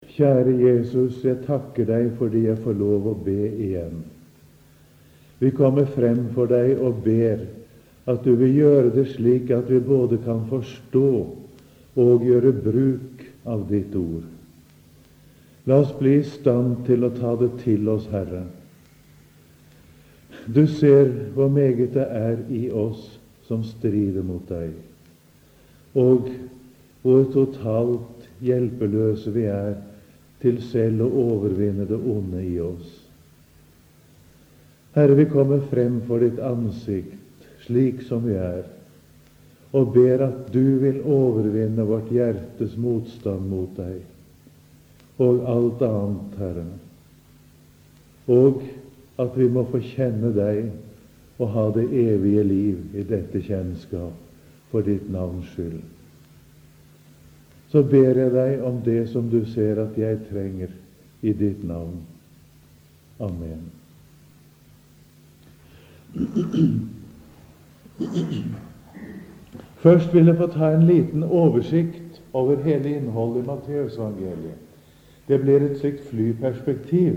Kjære Jesus, jeg takker deg fordi jeg får lov å be igjen. Vi kommer frem for deg og ber at du vil gjøre det slik at vi både kan forstå og gjøre bruk av ditt ord. La oss bli i stand til å ta det til oss, Herre. Du ser hvor meget det er i oss som strider mot deg, og hvor totalt hjelpeløse vi er til selv å overvinne det onde i oss. Herre, vi kommer frem for ditt ansikt slik som vi er, og ber at du vil overvinne vårt hjertes motstand mot deg og alt annet, Herre, og at vi må få kjenne deg og ha det evige liv i dette kjennskap for ditt navns skyld. Så ber jeg deg om det som du ser at jeg trenger i ditt navn. Amen. Først vil jeg få ta en liten oversikt over hele innholdet i Matteusevangeliet. Det blir et slikt flyperspektiv.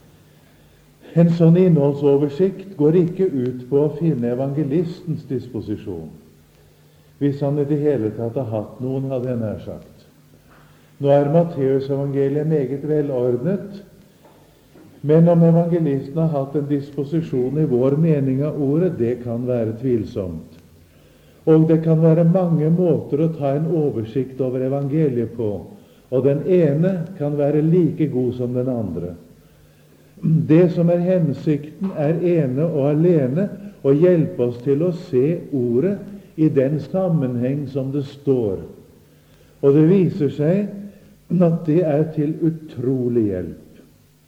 En sånn innholdsoversikt går ikke ut på å finne evangelistens disposisjon, hvis han i det hele tatt har hatt noen, hadde jeg nær sagt. Nå er Matteusevangeliet meget velordnet, men om evangelisten har hatt en disposisjon i vår mening av ordet, det kan være tvilsomt. Og det kan være mange måter å ta en oversikt over evangeliet på, og den ene kan være like god som den andre. Det som er hensikten, er ene og alene å hjelpe oss til å se ordet i den sammenheng som det står. Og det viser seg at det er til utrolig hjelp.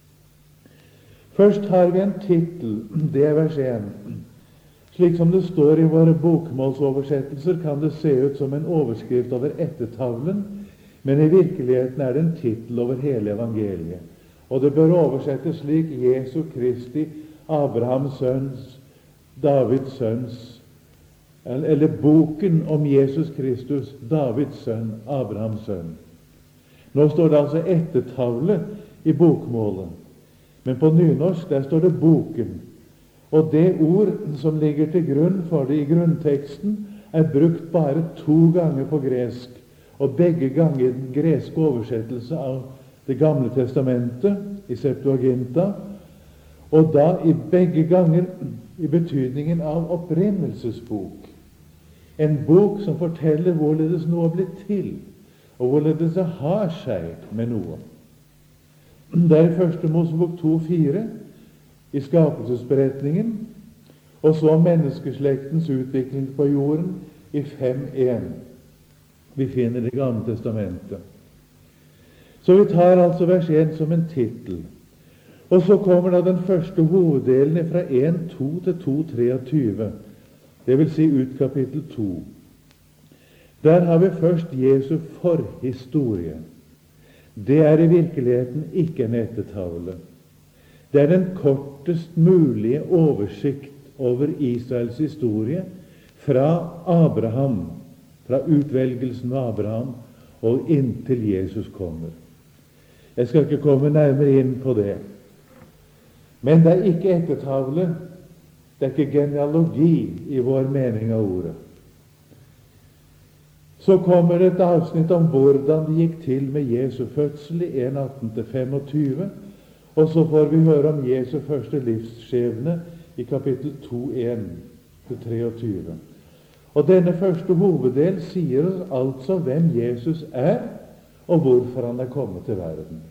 Først har vi en tittel, det er vers 1. Slik som det står i våre bokmålsoversettelser, kan det se ut som en overskrift over ettertavlen, men i virkeligheten er det en tittel over hele evangeliet. Og det bør oversettes slik: Jesu Kristi, Abrahams sønns, Davids sønns, eller boken om Jesus Kristus, Davids sønn, Abrahams sønn. Nå står det altså ettertavle i bokmålet, men på nynorsk der står det boken. Og det ord som ligger til grunn for det i grunnteksten, er brukt bare 2 ganger på gresk, og begge ganger i den greske oversettelse av Det gamle testamentet, i Septuaginta, og da i begge ganger i betydningen av opprinnelsesbok. En bok som forteller hvorledes noe er blitt til, og hvorledes det har seg med noe. Det er i 1. Mosebok 2,4 i skapelsesberetningen, og så om menneskeslektens utvikling på jorden i 5,1. Vi finner Det gamle testamentet. Så vi tar altså vers 1 som en tittel. Og så kommer da den første hoveddelen fra 1,2 til 2,23. Det vil si ut kapittel 2. Der har vi først Jesu forhistorie. Det er i virkeligheten ikke en ettertavle. Det er den kortest mulige oversikt over Israels historie fra Abraham, fra utvelgelsen av Abraham og inntil Jesus kommer. Jeg skal ikke komme nærmere inn på det. Men det er ikke ettertavle, det er ikke genealogi i vår mening av ordet. Så kommer et avsnitt om hvordan det gikk til med Jesu fødsel i 1,18-25, og så får vi høre om Jesu første livsskjebne i kapittel 2,1-23. Og denne første hoveddel sier oss altså hvem Jesus er, og hvorfor han er kommet til verden.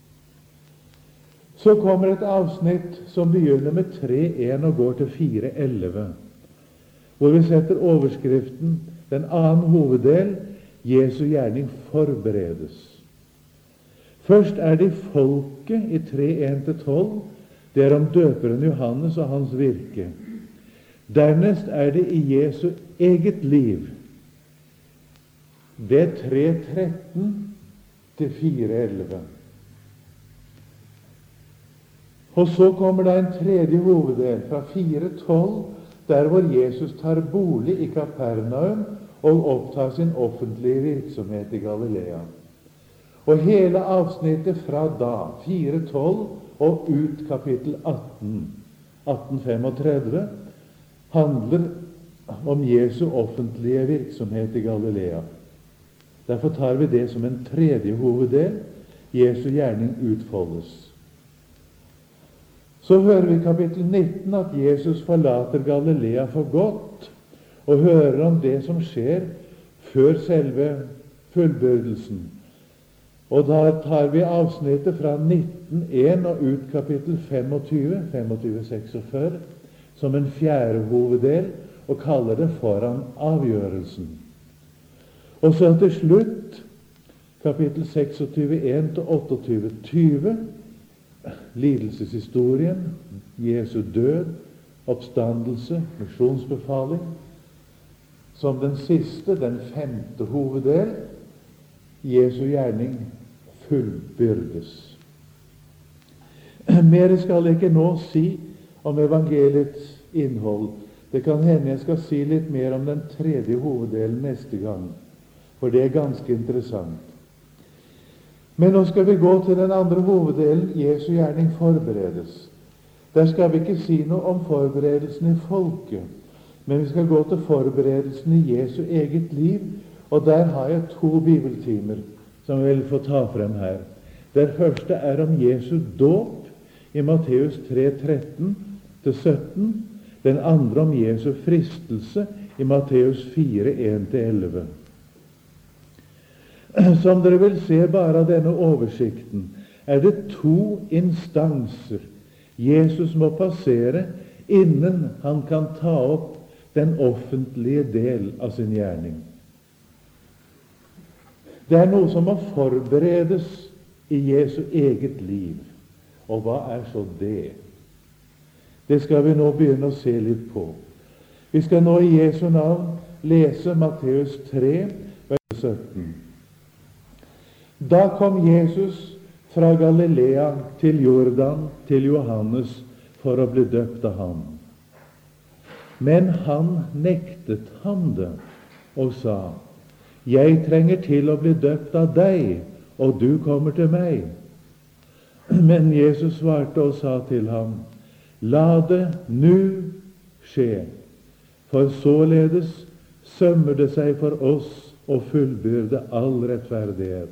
Så kommer et avsnitt som begynner med 3,1 og går til 4,11, hvor vi setter overskriften, den annen hoveddel, Jesu gjerning forberedes. Først er det folket i 3,1-12, det er om døperen Johannes og hans virke. Dernest er det i Jesu eget liv. Det er 3,13 til 4,11. Og så kommer da en tredje hoveddel fra 4,12, der hvor Jesus tar bolig i Kapernaum og opptar sin offentlige virksomhet i Galilea. Og hele avsnittet fra da, 4:12, og ut kapittel 18:35, handler om Jesu offentlige virksomhet i Galilea. Derfor tar vi det som en tredje hoveddel. Jesu gjerning utfoldes. Så hører vi i kapittel 19 at Jesus forlater Galilea for godt, og hører om det som skjer før selve fullbyrdelsen. Og da tar vi avsnittet fra 19:1 og ut kapittel 25:46, som en fjerde hoveddel, og kaller det foran avgjørelsen. Og så til slutt kapittel 26:1-28:20, lidelseshistorien, Jesu død, oppstandelse, misjonsbefaling. Som den siste, den femte hoveddel, Jesu gjerning fullbyrdes. Mer skal jeg ikke nå si om evangeliets innhold. Det kan hende jeg skal si litt mer om den tredje hoveddelen neste gang, for det er ganske interessant. Men nå skal vi gå til den andre hoveddelen, Jesu gjerning forberedes. Der skal vi ikke si noe om forberedelsen i folket, men vi skal gå til forberedelsen i Jesu eget liv, og der har jeg 2 bibeltimer som jeg vil få ta frem her. Den første er om Jesu dåp i Matteus 3:13-17, den andre om Jesu fristelse i Matteus 4:1-11. Som dere vil se bare av denne oversikten, er det 2 instanser Jesus må passere innen han kan ta opp den offentlige del av sin gjerning. Det er noe som må forberedes i Jesu eget liv. Og hva er så det? Det skal vi nå begynne å se litt på. Vi skal nå i Jesu navn lese Matteus 3, vers 17. Da kom Jesus fra Galilea til Jordan, til Johannes, for å bli døpt av ham. Men han nektet ham det, og sa, «Jeg trenger til å bli døpt av deg, og du kommer til meg.» Men Jesus svarte og sa til ham, «La det nu skje, for således sømmer det seg for oss å fullbyrde all rettferdighet.»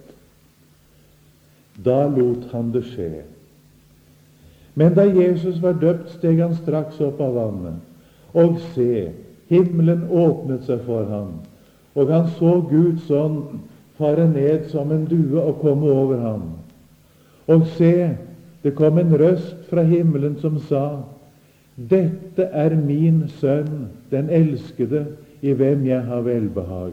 Da lot han det skje. Men da Jesus var døpt, steg han straks opp av vannet. Og se, himmelen åpnet seg for ham, og han så Guds ånd fare ned som en due og komme over ham. Og se, det kom en røst fra himmelen som sa, «Dette er min sønn, den elskede, i hvem jeg har velbehag.»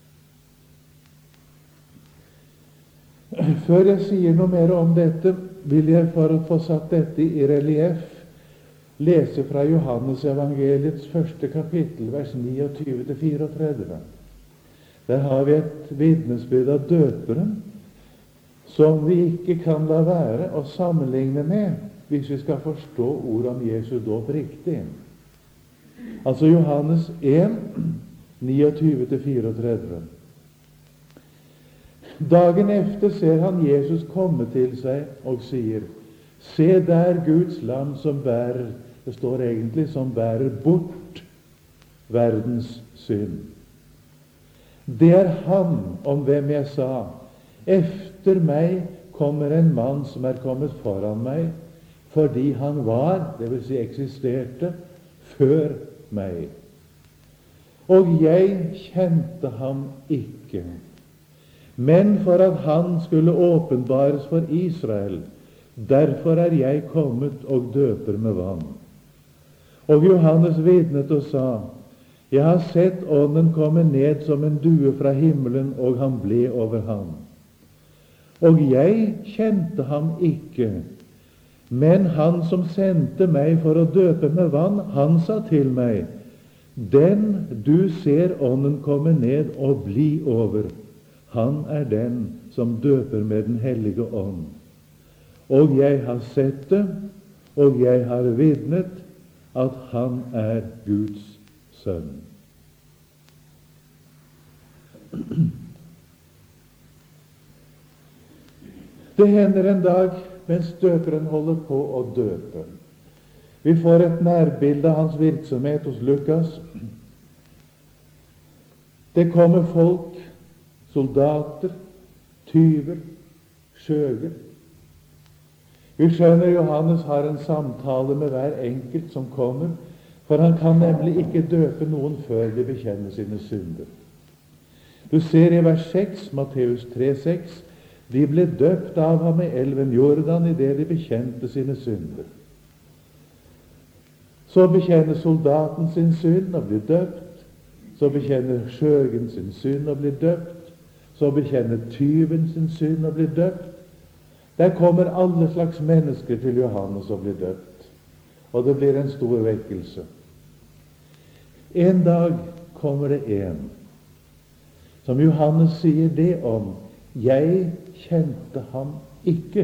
Før jeg sier noe mer om dette, vil jeg, for å få satt dette i relieff, lese fra Johannes evangeliets første kapittel, vers 29-34. Der har vi et vitnesbyrd av døperen som vi ikke kan la være å sammenligne med hvis vi skal forstå ordet om Jesu dåp riktig. Altså Johannes 1, 29-34. Dagen efter ser han Jesus komme til seg og sier, «Se der Guds lam som bærer», det står egentlig som bærer bort verdens synd. Det er han om hvem jeg sa, «Efter meg kommer en mann som er kommet foran meg, fordi han var», det vil si eksisterte, «før meg. Og jeg kjente ham ikke. Men for at han skulle åpenbares for Israel, derfor er jeg kommet og døper med vann. Og Johannes vitnet og sa, «Jeg har sett ånden komme ned som en due fra himmelen, og han ble over ham. Og jeg kjente ham ikke, men han som sendte meg for å døpe med vann, han sa til meg, «Den du ser ånden komme ned og bli over, han er den som døper med den hellige ånd. Og jeg har sett det, og jeg har vitnet at han er Guds sønn.» Det hender en dag mens døperen holder på å døpe. Vi får et nærbilde av hans virksomhet hos Lukas. Det kommer folk, soldater, tyver, skjøger. Vi skjønner Johannes har en samtale med hver enkelt som kommer, for han kan nemlig ikke døpe noen før de bekjenner sine synder. Du ser i vers 6, Matteus 3,6, de ble døpt av ham i elven Jordan i det de bekjente sine synder. Så bekjenner soldaten sin synd og blir døpt. Så bekjenner skjøgen sin synd og blir døpt. Så bekjenner tyven sin synd og blir døpt. Der kommer alle slags mennesker til Johannes og blir døpt. Og det blir en stor vekkelse. En dag kommer det en som Johannes sier det om: jeg kjente ham ikke.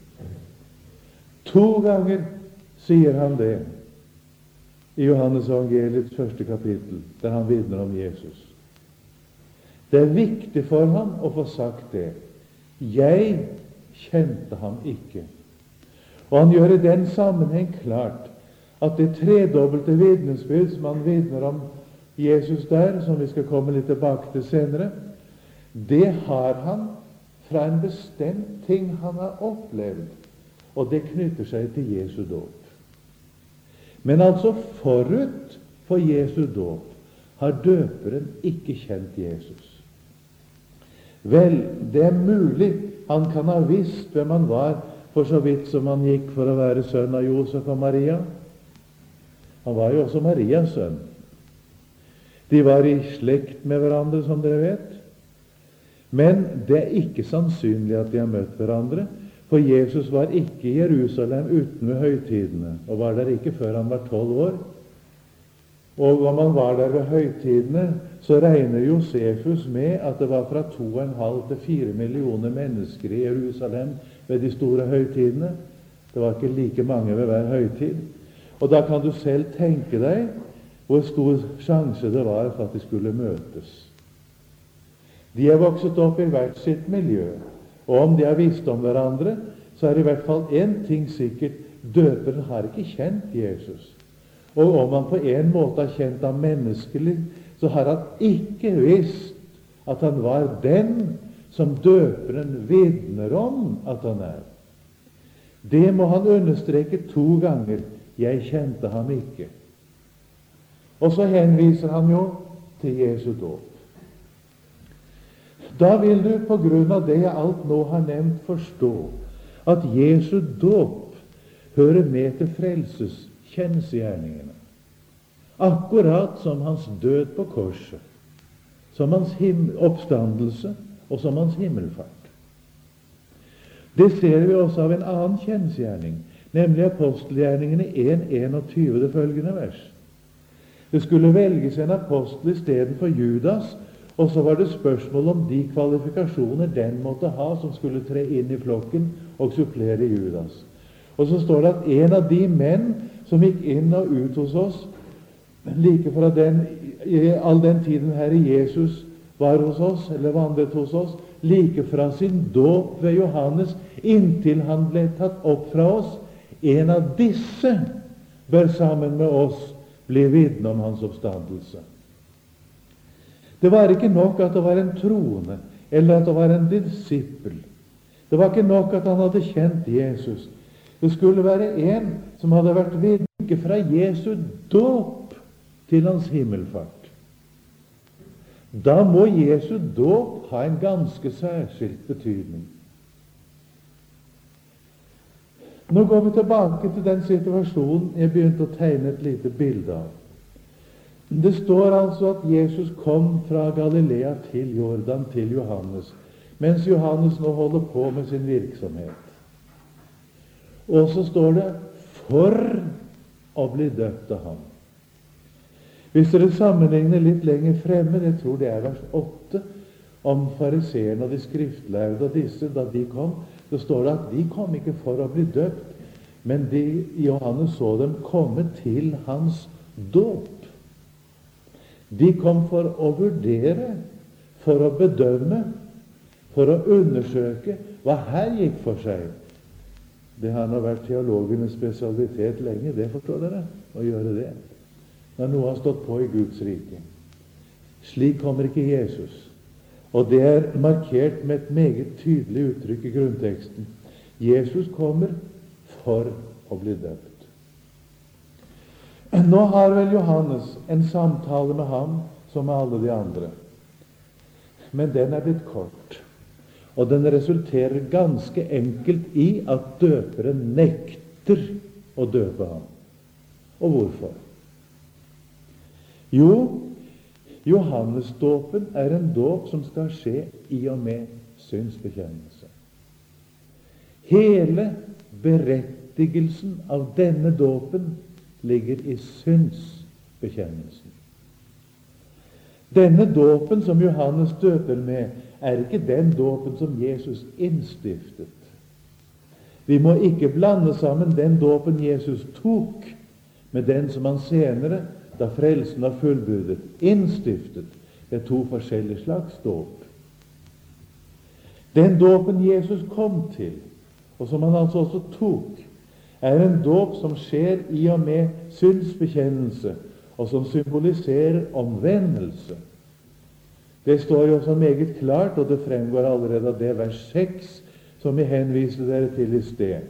2 ganger sier han det i Johannes evangeliets 1. kapittel, der han vitner om Jesus. Det er viktig for ham å få sagt det. Jeg kjente ham ikke. Og han gjør i den sammenheng klart at det tredobbelte vitnesbyrd som han vitner om Jesus der, som vi skal komme litt tilbake til senere, det har han fra en bestemt ting han har opplevd, og det knytter seg til Jesu dåp. Men altså forut for Jesu dåp har døperen ikke kjent Jesus. Vel, det er mulig han kan ha visst hvem han var, for så vidt som han gikk for å være sønn av Josef og Maria. Han var jo også Marias sønn. De var i slekt med hverandre, som dere vet. Men det er ikke sannsynlig at de har møtt hverandre, for Jesus var ikke i Jerusalem uten ved høytidene, og var der ikke før han var 12 år. Og om han var der ved høytidene, så regner Josefus med at det var fra 2,5 til 4 millioner mennesker i Jerusalem ved de store høytidene. Det var ikke like mange ved hver høytid. Og da kan du selv tenke deg hvor stor sjanse det var for at de skulle møtes. De er vokset opp i hvert sitt miljø, og om de har visst om hverandre, så er i hvert fall én ting sikkert: døperen har ikke kjent Jesus. Og om han på en måte har kjent ham menneskelig, så har han ikke visst at han var den som døperen vitner om at han er. Det må han understreke 2 ganger: jeg kjente ham ikke. Og så henviser han jo til Jesu dåp. Da vil du på grunn av det jeg alt nå har nevnt, forstå at Jesu dåp hører med til frelseskjensgjerningene, akkurat som hans død på korset, som hans oppstandelse og som hans himmelfart. Det ser vi også av en annen kjensgjerning, nemlig apostelgjerningene 1:21, det følgende vers. Det skulle velges en apostel istedenfor Judas, og så var det spørsmål om de kvalifikasjoner den måtte ha som skulle tre inn i flokken og supplere Judas. Og så står det at en av de menn som gikk inn og ut hos oss, like fra all den tiden Herre Jesus var hos oss, eller vandret hos oss, like fra sin dåp ved Johannes inntil han ble tatt opp fra oss, en av disse bør sammen med oss bli vitne om hans oppstandelse. Det var ikke nok at det var en troende, eller at det var en disippel. Det var ikke nok at han hadde kjent Jesus. Det skulle være en som hadde vært vitne fra Jesu dåp til hans himmelfart. Da må Jesu dåp ha en ganske særskilt betydning. Nå går vi tilbake til den situasjonen jeg begynte å tegne et lite bilde av. Det står altså at Jesus kom fra Galilea til Jordan, til Johannes, mens Johannes nå holder på med sin virksomhet. Og så står det 'for å bli døpt av ham'. Hvis dere sammenligner litt lenger fremme, jeg tror det er vers 8, om fariseerne og de skriftlærde og disse, da de kom, så står det at de kom ikke for å bli døpt, men Johannes så dem komme til hans dåp. De kom for å vurdere, for å bedømme, for å undersøke hva her gikk for seg. Det har nå vært teologenes spesialitet lenge, det forstår dere, å gjøre det, når noe har stått på i Guds rike. Slik kommer ikke Jesus, og det er markert med et meget tydelig uttrykk i grunnteksten. Jesus kommer for å bli døpt. Nå har vel Johannes en samtale med ham som med alle de andre, men den er blitt kort. Og den resulterer ganske enkelt i at døperen nekter å døpe ham. Og hvorfor? Jo, Johannesdåpen er en dåp som skal skje i og med synsbekjennelse. Hele berettigelsen av denne dåpen ligger i synsbekjennelsen. Denne dåpen som Johannes døper med, er ikke den dåpen som Jesus innstiftet. Vi må ikke blande sammen den dåpen Jesus tok, med den som han senere, da frelsen var fullbyrdet, innstiftet. Det er to forskjellige slags dåp. Den dåpen Jesus kom til, og som han altså også tok, er en dåp som skjer i og med synsbekjennelse, og som symboliserer omvendelse. Det står jo så meget klart, og det fremgår allerede av det vers 6, som jeg henviste dere til i sted.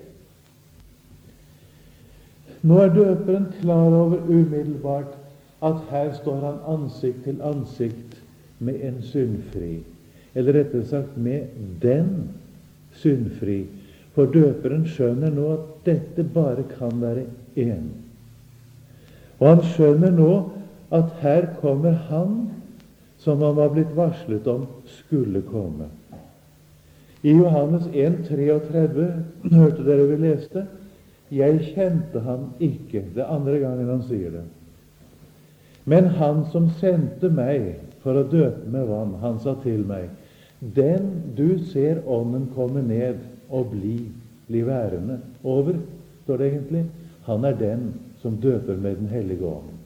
Nå er døperen klar over umiddelbart at her står han ansikt til ansikt med en syndfri, eller rettere sagt med den syndfri, for døperen skjønner nå at dette bare kan være én. Og han skjønner nå at her kommer han som han var blitt varslet om skulle komme. I Johannes 1,33 hørte dere vi leste: «Jeg kjente ham ikke», det andre gangen han sier det. «Men han som sendte meg for å døpe med vann, han sa til meg: Den du ser ånden komme ned og bli værende over», står det egentlig, han er den som døper med den hellige ånden.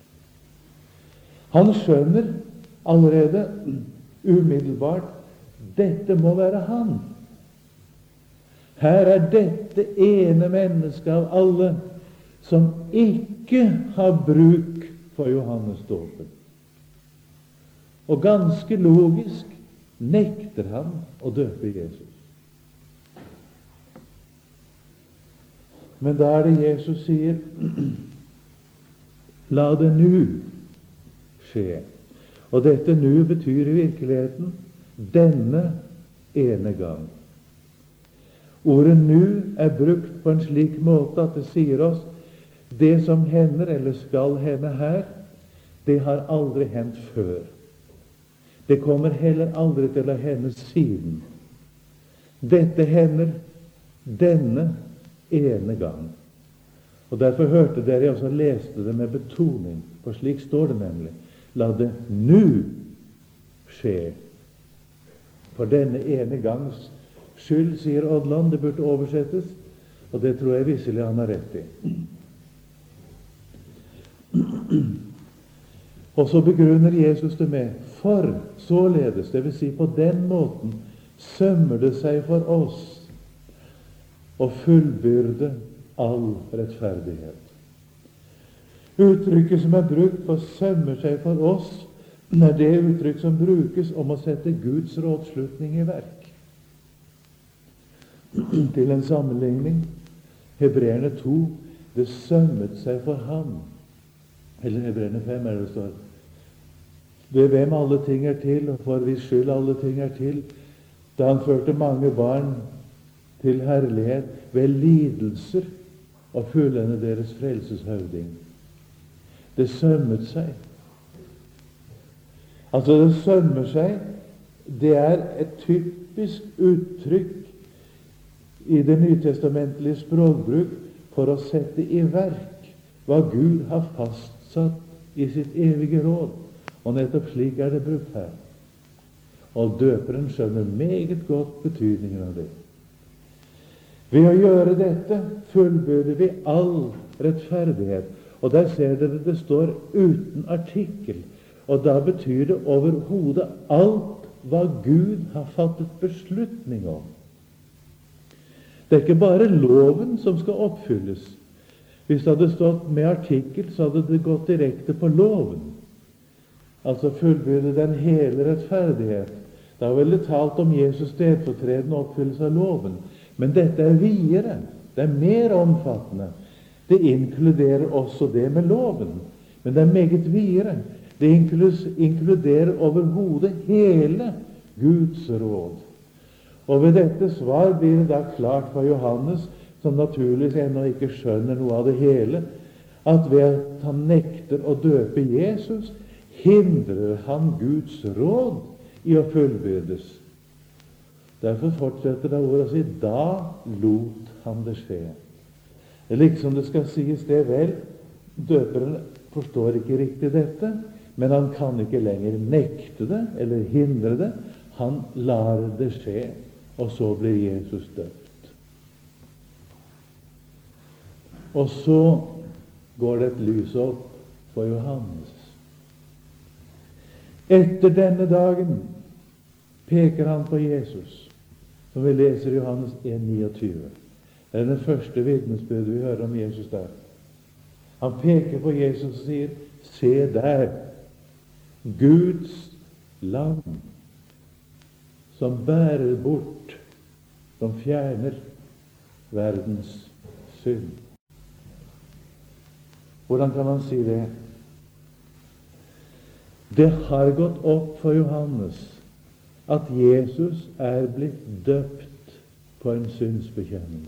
Han skjønner allerede umiddelbart dette må være han. Her er dette ene mennesket av alle som ikke har bruk for Johannesdåpen. Og ganske logisk nekter han å døpe Jesus. Men da er det Jesus sier: La det nu skje. Og dette nu betyr i virkeligheten denne ene gang. Ordet nu er brukt på en slik måte at det sier oss det som hender eller skal hende her, det har aldri hendt før. Det kommer heller aldri til å hende siden. Dette hender denne ene gang. Og derfor hørte dere jeg også leste det med betoning, for slik står det nemlig: La det nu skje. For denne ene gangs skyld, sier Odland, det burde oversettes, og det tror jeg visselig han har rett i. Og så begrunner Jesus det med: For således, det vil si på den måten, sømmer det seg for oss å fullbyrde all rettferdighet. Uttrykket som er brukt for sømmer seg for oss, er det uttrykk som brukes om å sette Guds rådslutning i verk. Til en sammenligning, Hebreerne 2, det sømmet seg for ham. Eller Hebreerne 5 er det står. Ved hvem alle ting er til, og for hvis skyld alle ting er til, da han førte mange barn til herlighet ved lidelser og fullende deres frelseshøvding. Det sømmet seg. Altså, det sømmer seg, det er et typisk uttrykk i det nytestamentlige språkbruk for å sette i verk hva Gud har fastsatt i sitt evige råd. Og nettopp slik er det brukt her. Og døperen skjønner meget godt betydningen av det. Ved å gjøre dette fullbyrder vi all rettferdighet. Og der ser dere det står uten artikkel. Og da betyr det overhodet alt hva Gud har fattet beslutning om. Det er ikke bare loven som skal oppfylles. Hvis det hadde stått med artikkel, så hadde det gått direkte på loven. Altså fullbyrde den hele rettferdighet. Da ville det talt om Jesus stedfortredende oppfyllelse av loven. Men dette er videre. Det er mer omfattende. Det inkluderer også det med loven. Men det er meget videre. Det inkluderer overhodet hele Guds råd. Og ved dette svar blir det da klart for Johannes, som naturligvis ennå ikke skjønner noe av det hele, at ved at han nekter å døpe Jesus, hindrer han Guds råd i å fullbyrdes. Derfor fortsetter det ordet å si, da lot han det skje. Det er liksom det skal sies det vel. Døperen forstår ikke riktig dette, men han kan ikke lenger nekte det eller hindre det. Han lar det skje, og så blir Jesus døpt. Og så går det et lys opp for Johannes. Etter denne dagen peker han på Jesus, som vi leser i Johannes 1,29. Det er den første vitnesbyrd vi hører om Jesus der. Han peker på Jesus og sier, se der, Guds lam, som bærer bort, som fjerner verdens synd. Hvordan kan han si det? Det har gått opp for Johannes at Jesus er blitt døpt på en syndsbekjennelse.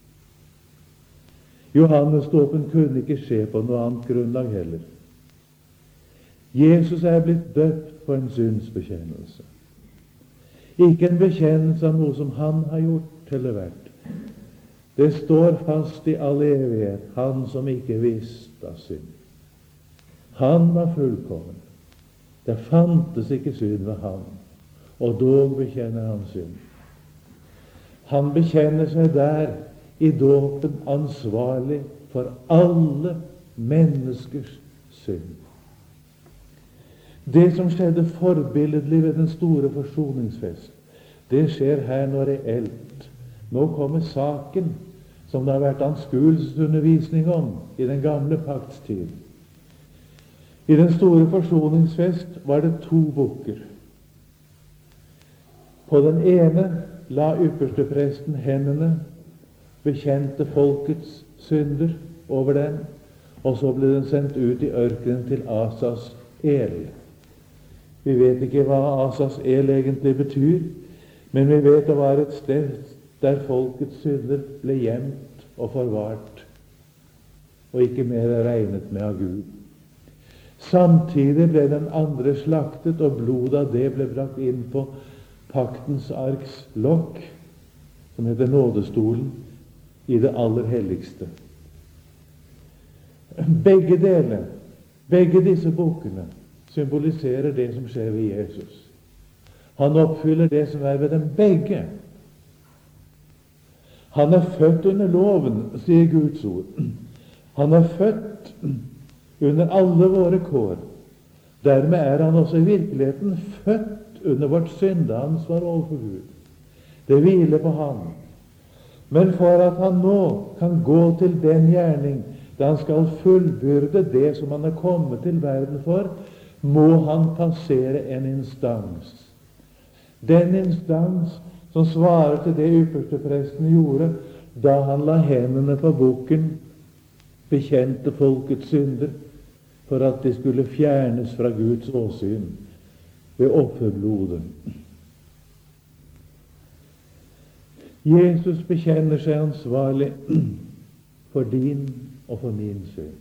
Johannes-dåpen kunne ikke skje på noe annet grunnlag heller. Jesus er blitt døpt på en syndsbekjennelse. Ikke en bekjennelse av noe som han har gjort eller vært. Det står fast i all evighet, han som ikke visste av synd. Han var fullkommen. Det fantes ikke synd ved ham, og dog bekjenner han synd. Han bekjenner seg der i dåpen ansvarlig for alle menneskers synd. Det som skjedde forbilledlig ved den store forsoningsfest, det skjer her nå reelt. Nå kommer saken som det har vært anskuelsesundervisning om i den gamle pakts tid. I den store forsoningsfest var det 2 bukker. På den ene la ypperstepresten hendene, bekjente folkets synder over den, og så ble den sendt ut i ørkenen til Asas el. Vi vet ikke hva Asas el egentlig betyr, men vi vet det var et sted der folkets synder ble gjemt og forvart, og ikke mer regnet med av Gud. Samtidig ble den andre slaktet, og blodet av det ble brakt inn på paktens arks lokk, som heter nådestolen, i det aller helligste. Begge deler, begge disse bukkene, symboliserer det som skjer ved Jesus. Han oppfyller det som er ved dem begge. Han er født under loven, sier Guds ord. Han er født under alle våre kår. Dermed er han også i virkeligheten født under vårt syndeansvar overfor Gud. Det hviler på ham. Men for at han nå kan gå til den gjerning da han skal fullbyrde det som han er kommet til verden for, må han passere en instans. Den instans som svarer til det ypperstepresten gjorde da han la hendene på bukken, bekjente folkets synder, for at de skulle fjernes fra Guds åsyn ved offerblodet. Jesus bekjenner seg ansvarlig for din og for min synd.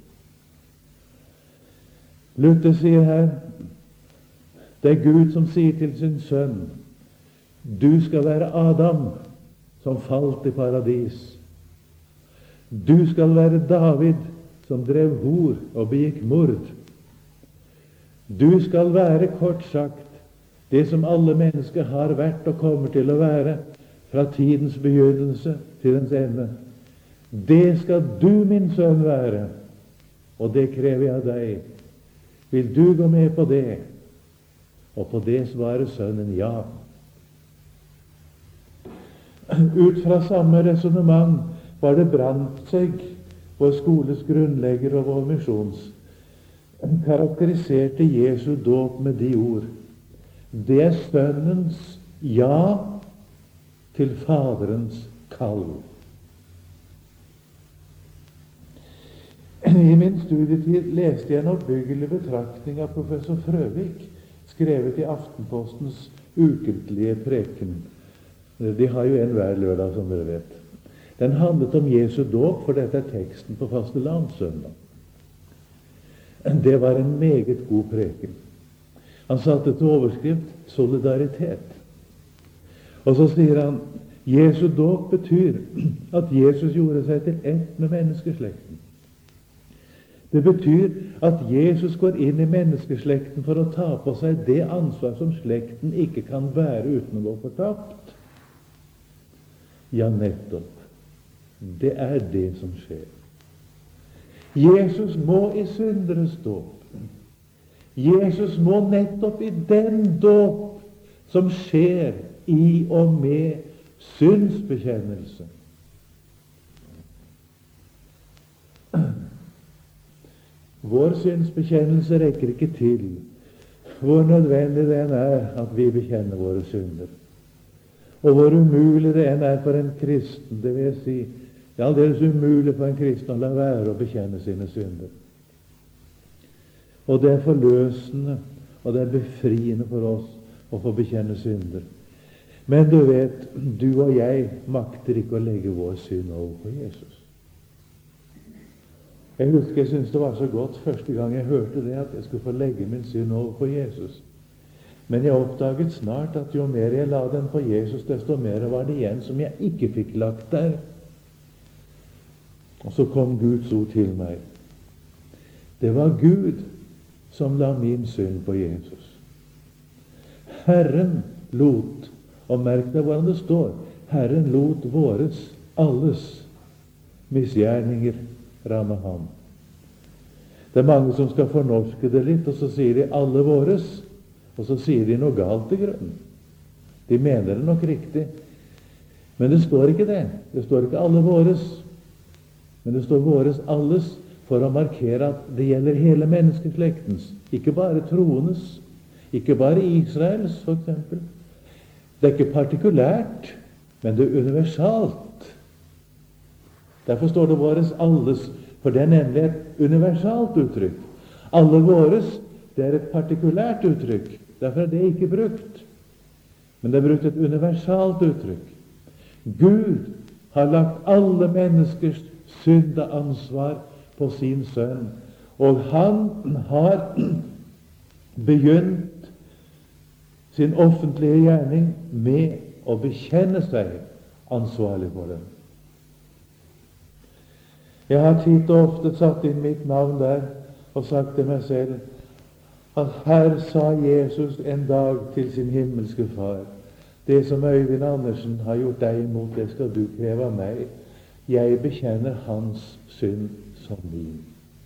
Luther sier her, det er Gud som sier til sin sønn, du skal være Adam som falt i paradis. Du skal være David som drev hor og begikk mord. Du skal være, kort sagt, det som alle mennesker har vært og kommer til å være fra tidens begynnelse til dens ende. Det skal du, min sønn, være, og det krever jeg av deg. Vil du gå med på det? Og på det svarer sønnen ja. Ut fra samme resonemang var det Brandtzæg, vår skoles grunnlegger og vår misjons, karakteriserte Jesu dåp med de ord: det er Sønnens ja til Faderens kall. I min studietid leste jeg en oppbyggelig betraktning av professor Frøvik, skrevet i Aftenpostens ukentlige preken. De har jo en hver lørdag, som dere vet. Den handlet om Jesu dåp, for dette er teksten på fastelavnssøndag. Det var en meget god preken. Han satte til overskrift solidaritet. Og så sier han: Jesu dåp betyr at Jesus gjorde seg til ett med menneskeslekten. Det betyr at Jesus går inn i menneskeslekten for å ta på seg det ansvar som slekten ikke kan bære uten å gå fortapt. Ja, nettopp. Det er det som skjer. Jesus må i synderes dåp. Jesus må nettopp i den dåp som skjer i og med syndsbekjennelse. Vår synsbekjennelse rekker ikke til, hvor nødvendig det enn er at vi bekjenner våre synder. Og hvor umulig det enn er for en kristen, det vil jeg si, det er aldeles umulig for en kristen å la være å bekjenne sine synder. Og det er forløsende, og det er befriende for oss å få bekjenne synder. Men du vet, du og jeg makter ikke å legge vår synd over på Jesus. Jeg husker jeg syntes det var så godt første gang jeg hørte det, at jeg skulle få legge min synd over på Jesus. Men jeg oppdaget snart at jo mer jeg la den på Jesus, desto mer var det igjen som jeg ikke fikk lagt der. Og så kom Guds ord til meg. Det var Gud som la min synd på Jesus. Herren lot, og merk deg hvordan det står, Herren lot våres, alles misgjerninger ramme ham. Det er mange som skal fornorske det litt, og så sier de alle våres, og så sier de noe galt i grunnen. De mener det nok riktig, men det står ikke det. Det står ikke alle våres, men det står våres alles, for å markere at det gjelder hele menneskeslektens, ikke bare troenes, ikke bare Israels, for eksempel. Det er ikke partikulært, men det er universalt. Derfor står det våres alles, for det er nemlig et universalt uttrykk. Alle våres, det er et partikulært uttrykk. Derfor er det ikke brukt. Men det er brukt et universalt uttrykk. Gud har lagt alle menneskers syndeansvar på sin sønn, og han har begynt sin offentlige gjerning med å bekjenne seg ansvarlig for dem. Jeg har titt og ofte satt inn mitt navn der og sagt til meg selv at her sa Jesus en dag til sin himmelske far: det som Øyvind Andersen har gjort deg imot, det skal du kreve av meg. Jeg bekjenner hans synd som min.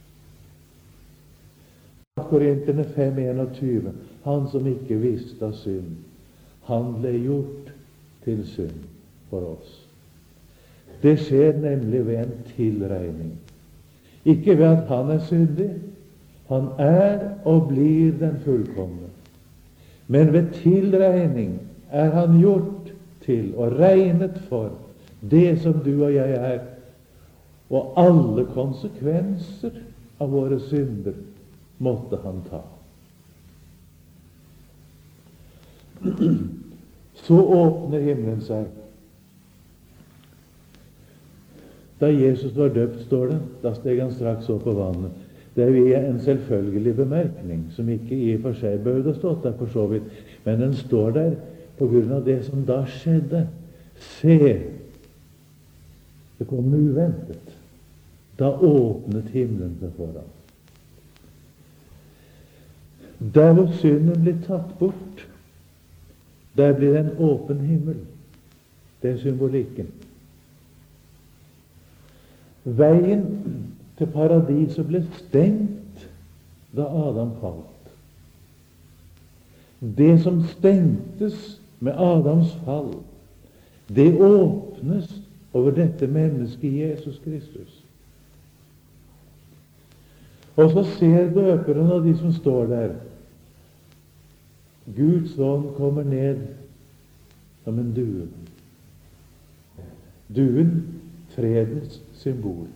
Korinterne 5:21. Han som ikke visste av synd, han ble gjort til synd for oss. Det skjer nemlig ved en tilregning. Ikke ved at han er syndig. Han er og blir den fullkomne. Men ved tilregning er han gjort til og regnet for det som du og jeg er, og alle konsekvenser av våre synder måtte han ta. Så åpner himmelen seg. Da Jesus var døpt, står det, da steg han straks opp på vannet. Det er jo en selvfølgelig bemerkning, som ikke i og for seg burde stått der for så vidt, men den står der på grunn av det som da skjedde. Se, det kom noe uventet. Da åpnet himmelen seg foran. Der hvor synden blir tatt bort, der blir det en åpen himmel. Det er symbolikken. Veien til paradiset ble stengt da Adam falt. Det som stengtes med Adams fall, det åpnes over dette mennesket Jesus Kristus. Og så ser døperen og de som står der, Guds ånd kommer ned som en due. Duen, fredens symbol.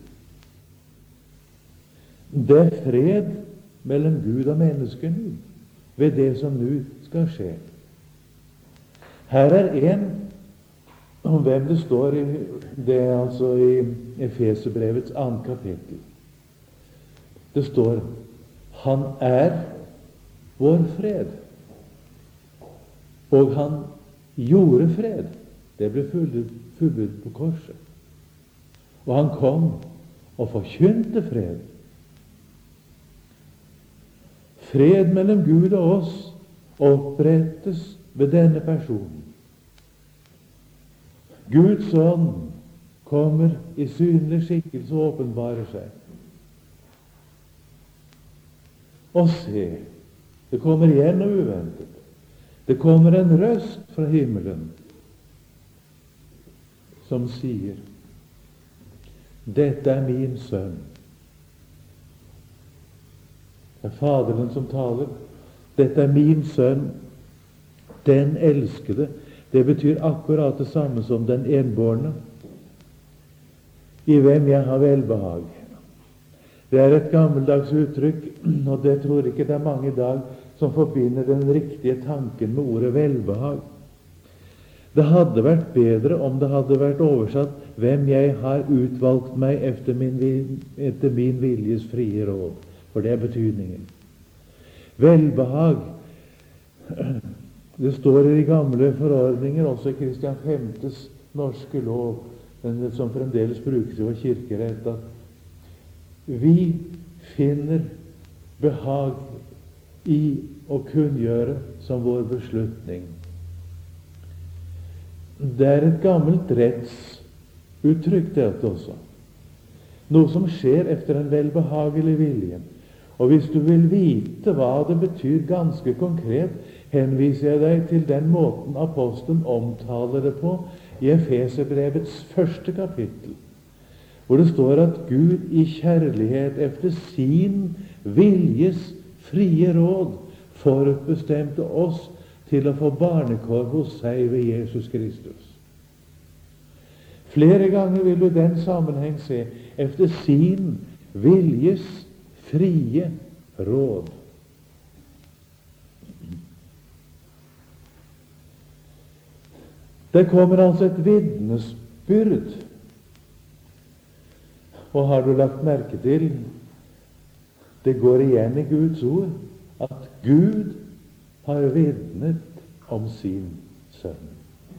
Det er fred mellom Gud og mennesker nå, ved det som nå skal skje. Her er en om hvem det står det er altså i Efeserbrevets 2. kapittel. Det står han er vår fred, og han gjorde fred. Det ble fullbyrdet på korset. Og han kom og forkynte fred. Fred mellom Gud og oss opprettes ved denne personen. Guds ånd kommer i synlig skikkelse og åpenbarer seg. Og se, det kommer igjen og uventet. Det kommer en røst fra himmelen som sier, dette er min sønn. Det er Faderen som taler. Dette er min sønn, den elskede. Det betyr akkurat det samme som den enbårne, i hvem jeg har velbehag. Det er et gammeldags uttrykk, og det tror ikke det er mange i dag som forbinder den riktige tanken med ordet velbehag. Det hadde vært bedre om det hadde vært oversatt 'hvem jeg har utvalgt meg etter min viljes frie råd', for det er betydningen. Velbehag, det står i de gamle forordninger, også i Kristian 5. norske lov, den som fremdeles brukes i vår kirkerett, at vi finner behag i å kunngjøre som vår beslutning. Det er et gammelt rettsuttrykk, dette også. Noe som skjer etter en velbehagelig vilje. Og hvis du vil vite hva det betyr ganske konkret, henviser jeg deg til den måten apostelen omtaler det på i Efeserbrevets 1. kapittel, hvor det står at Gud i kjærlighet efter sin viljes frie råd forutbestemte oss til å få barnekår hos seg ved Jesus Kristus. Flere ganger vil du i den sammenheng se efter sin viljes frie råd. Det kommer altså et vitnesbyrd. Og har du lagt merke til, det går igjen i Guds ord, at Gud har vitnet om sin sønn.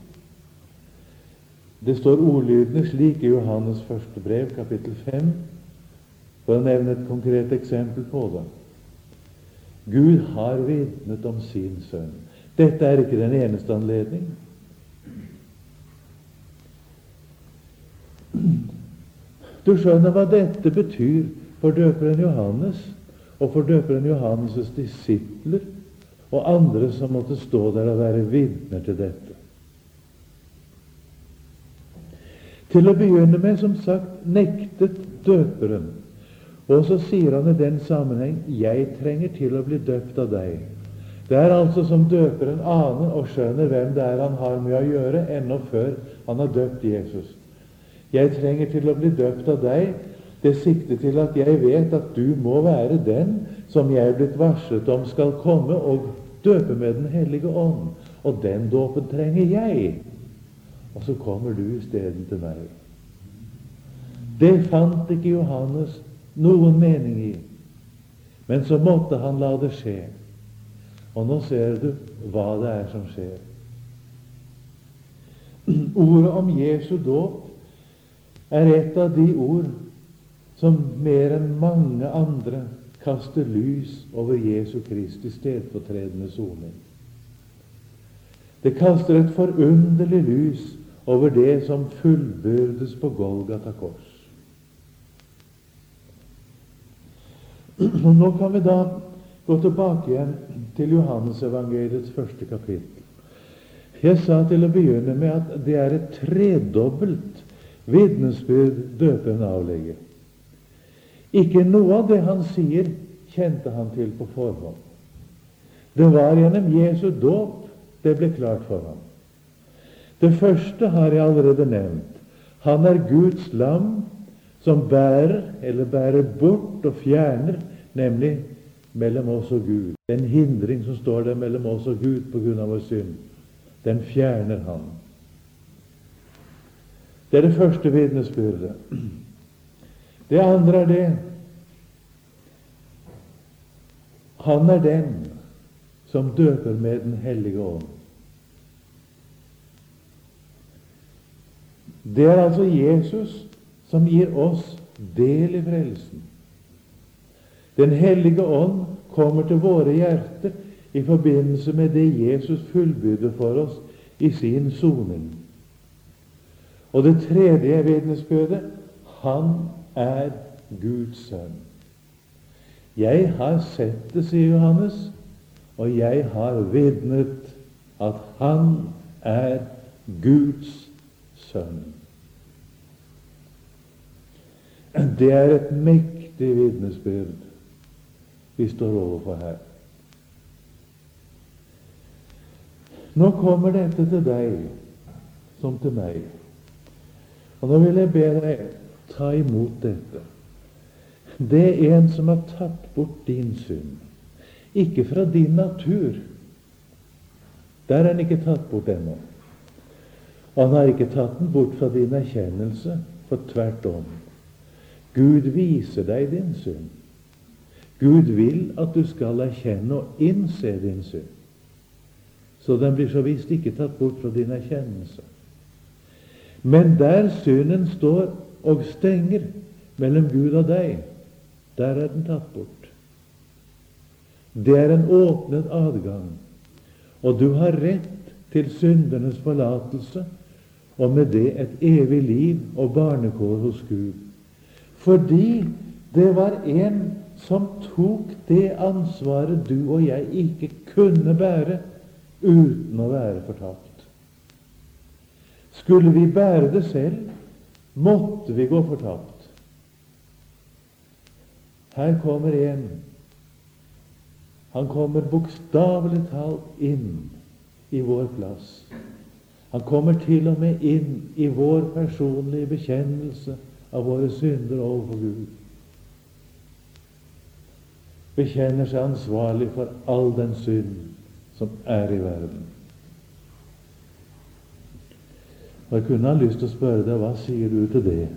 Det står ordlydende slik i Johannes 1. brev, kapittel 5, for å nevne et konkret eksempel på det. Gud har vitnet om sin sønn. Dette er ikke den eneste anledning. Du skjønner hva dette betyr for døperen Johannes, og for døperen Johannes' disipler, og andre som måtte stå der og være vitner til dette. Til å begynne med, som sagt, nektet døperen. Og så sier han i den sammenheng, jeg trenger til å bli døpt av deg. Det er altså som døperen aner og skjønner hvem det er han har med å gjøre, ennå før han har døpt Jesus. Jeg trenger til å bli døpt av deg. Det sikter til at jeg vet at du må være den som jeg er blitt varslet om skal komme og døpe med Den hellige ånd. Og den dåpen trenger jeg. Og så kommer du i stedet til meg. Det fant ikke Johannes noen mening i. Men så måtte han la det skje. Og nå ser du hva det er som skjer. Ordet om Jesu dåp er et av de ord som mer enn mange andre kaster lys over Jesu Kristi stedfortredende soning. Det kaster et forunderlig lys over det som fullbyrdes på Golgata kors. Nå kan vi da gå tilbake igjen til Johannes evangeliets 1. kapittel. Jeg sa til å begynne med at det er et tredobbelt vitnesbyrd døperen avlegger. Ikke noe av det han sier, kjente han til på forhånd. Det var gjennom Jesu dåp det ble klart for ham. Det første har jeg allerede nevnt. Han er Guds lam som bærer bort og fjerner, nemlig mellom oss og Gud. Den hindring som står der mellom oss og Gud på grunn av vår synd, den fjerner han. Det er det første vitnesbyrdet. Det andre er det. Han er den som døper med Den hellige ånd. Det er altså Jesus som gir oss del i frelsen. Den hellige ånd kommer til våre hjerter i forbindelse med det Jesus fullbyrder for oss i sin soning. Og det tredje vitnesbyrdet, han er Guds sønn. Jeg har sett det, sier Johannes, og jeg har vitnet at han er Guds sønn. Det er et mektig vitnesbyrd vi står overfor her. Nå kommer dette til deg som til meg. Og nå vil jeg be deg ta imot dette. Det er en som har tatt bort din synd. Ikke fra din natur. Der er han ikke tatt bort ennå. Og han har ikke tatt den bort fra din erkjennelse, for tvert om. Gud viser deg din synd. Gud vil at du skal erkjenne og innse din synd. Så den blir så visst ikke tatt bort fra din erkjennelse. Men der synden står og stenger mellom Gud og deg, der er den tatt bort. Det er en åpnet adgang, og du har rett til syndernes forlatelse, og med det et evig liv og barnekår hos Gud. Fordi det var en som tok det ansvaret du og jeg ikke kunne bære uten å være fortapt. Skulle vi bære det selv, måtte vi gå fortapt. Her kommer en. Han kommer bokstavelig talt inn i vår plass. Han kommer til og med inn i vår personlige bekjennelse av våre synder overfor Gud. Bekjenner seg ansvarlig for all den synd som er i verden. Og jeg kunne ha lyst til å spørre deg, hva sier du til det?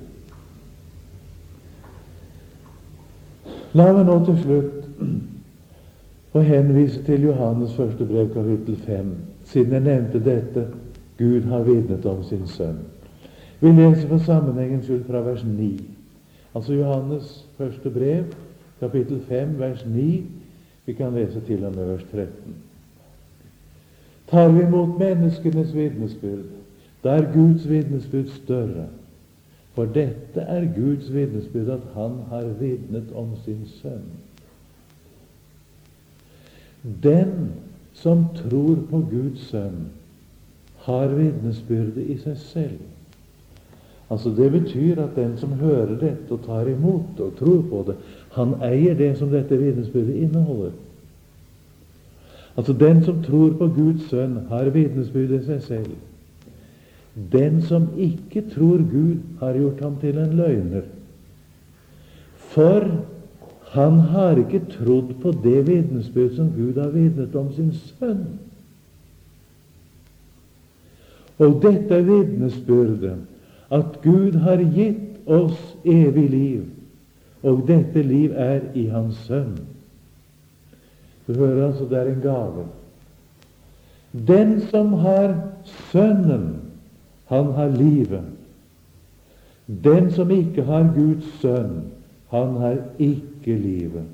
La meg nå til slutt få henvise til Johannes første brev, kapittel 5, siden jeg nevnte dette, Gud har vitnet om sin sønn. Vi leser for sammenhengens skyld fra vers 9. Altså Johannes første brev, kapittel 5, vers 9. Vi kan lese til og med vers 13. Tar vi imot menneskenes vitnesbyrd, da er Guds vitnesbyrd større. For dette er Guds vitnesbyrd, at han har vitnet om sin sønn. Den som tror på Guds sønn, har vitnesbyrdet i seg selv. Altså det betyr at den som hører dette og tar imot det og tror på det, han eier det som dette vitnesbyrdet inneholder. Altså den som tror på Guds sønn, har vitnesbyrdet i seg selv. Den som ikke tror Gud, har gjort ham til en løgner. For han har ikke trodd på det vitnesbyrd som Gud har vitnet om sin sønn. Og dette er vitnesbyrdet, at Gud har gitt oss evig liv, og dette liv er i Hans sønn. Du hører altså, det er en gave. Den som har sønnen, han har livet. Den som ikke har Guds sønn, han har ikke livet.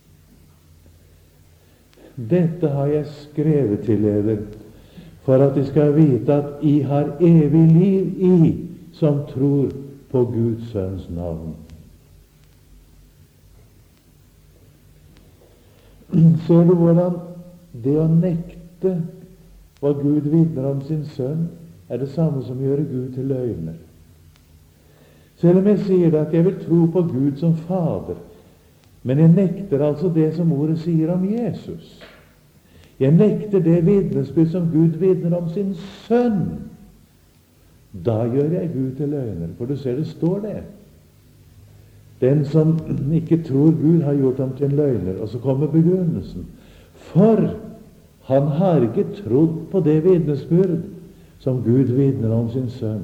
Dette har jeg skrevet til dere, for at de skal vite at I har evig liv I, som tror på Guds sønns navn. Ser du hvordan det å nekte hva Gud vitner om sin sønn, er det samme som å gjøre Gud til løgner. Selv om jeg sier det at jeg vil tro på Gud som Fader, men jeg nekter altså det som ordet sier om Jesus. Jeg nekter det vitnesbyrd som Gud vitner om sin sønn. Da gjør jeg Gud til løgner, for du ser det står det. Den som ikke tror Gud, har gjort ham til en løgner. Og så kommer begrunnelsen. For han har ikke trodd på det vitnesbyrd som Gud vitner om sin sønn.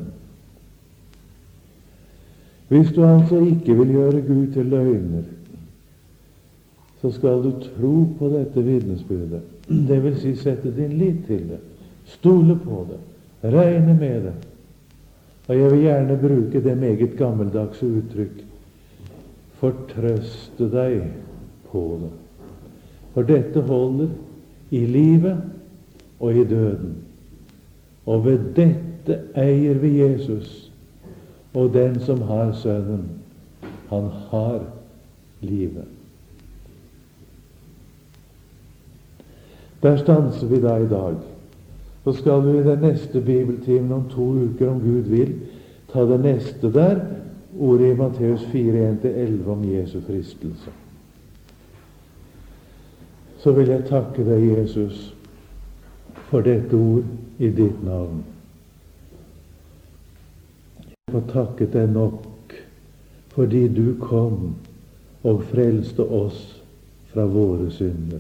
Hvis du altså ikke vil gjøre Gud til løgner, så skal du tro på dette vitnesbyrdet. Det vil si sette din lit til det, stole på det, regne med det. Og jeg vil gjerne bruke det meget gammeldagse uttrykk: fortrøste deg på det. For dette holder i livet og i døden. Og ved dette eier vi Jesus, og den som har Sønnen, han har livet. Der stanser vi da i dag. Så skal vi i den neste bibeltimen om 2 uker, om Gud vil, ta det neste der, ordet i Matteus 4:1-11 om Jesu fristelse. Så vil jeg takke deg, Jesus, for dette ord i ditt navn. Jeg får takket deg nok fordi du kom og frelste oss fra våre synder.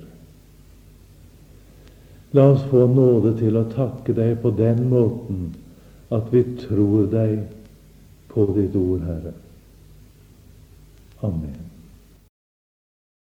La oss få nåde til å takke deg på den måten at vi tror deg på ditt ord, Herre. Amen.